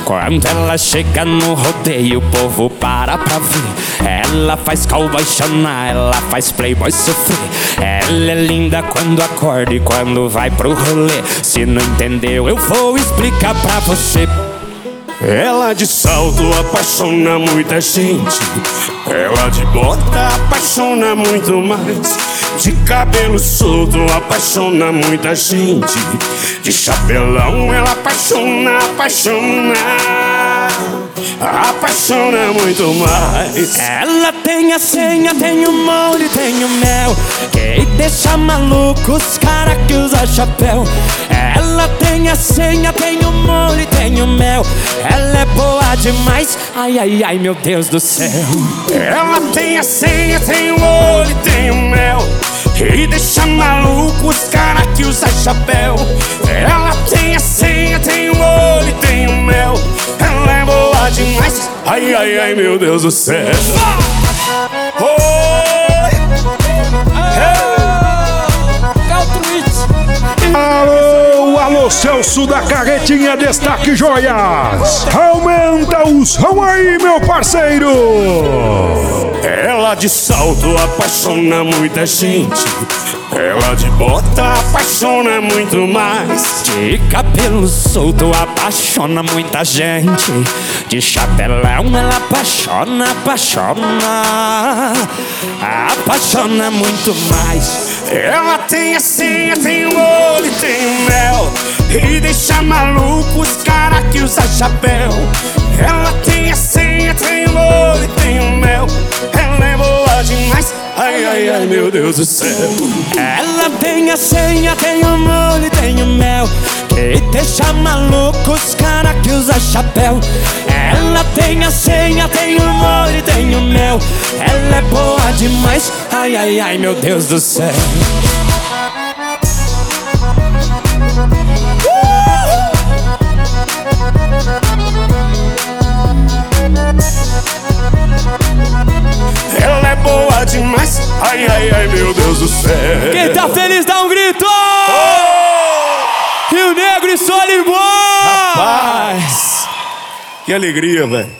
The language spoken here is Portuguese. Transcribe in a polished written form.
Quando ela chega no rodeio, o povo para pra ver. Ela faz cowboy chorar, ela faz playboy sofrer. Ela é linda quando acorda e quando vai pro rolê. Se não entendeu, eu vou explicar pra você. Ela de salto apaixona muita gente. Ela de bota apaixona muito mais. De cabelo solto apaixona muita gente. De chapelão ela apaixona muito mais. Ela tem a senha, tem o molho, tem o mel, que deixa maluco os cara que usa chapéu. Ela tem a senha, tem o molho, tem o mel. Ela é boa demais, ai, ai, ai, meu Deus do céu. Ela tem a senha, tem o olho, tem o mel, e deixa maluco os cara que usa chapéu. Ela tem a senha, tem o olho, tem o mel. Ela é boa demais, ai, ai, ai, meu Deus do céu. Alô, alô, Celso da Carretinha Destaque Joias. Aumenta o som aí, meu parceiro. Ela de salto apaixona muita gente. Ela de bota apaixona muito mais. De cabelo solto apaixona muita gente. De chapelão ela apaixona muito mais. Ela tem a senha, tem o olho, tem o mel, e deixa maluco os cara que usa chapéu. Ela tem a senha, tem o olho, tem o mel. Ela é boa demais, ai, ai, ai, meu Deus do céu. Ela tem a senha, tem o molho, tem o mel, que deixa maluco os cara que usa chapéu. Ela tem a senha, tem o molho, tem o mel. Ela é boa demais, ai, ai, ai, meu Deus do céu. Ela é boa demais, ai, ai, ai, meu Deus do céu. Quem tá feliz dá um grito! Rio Negro e Solimões! Rapaz, que alegria, velho.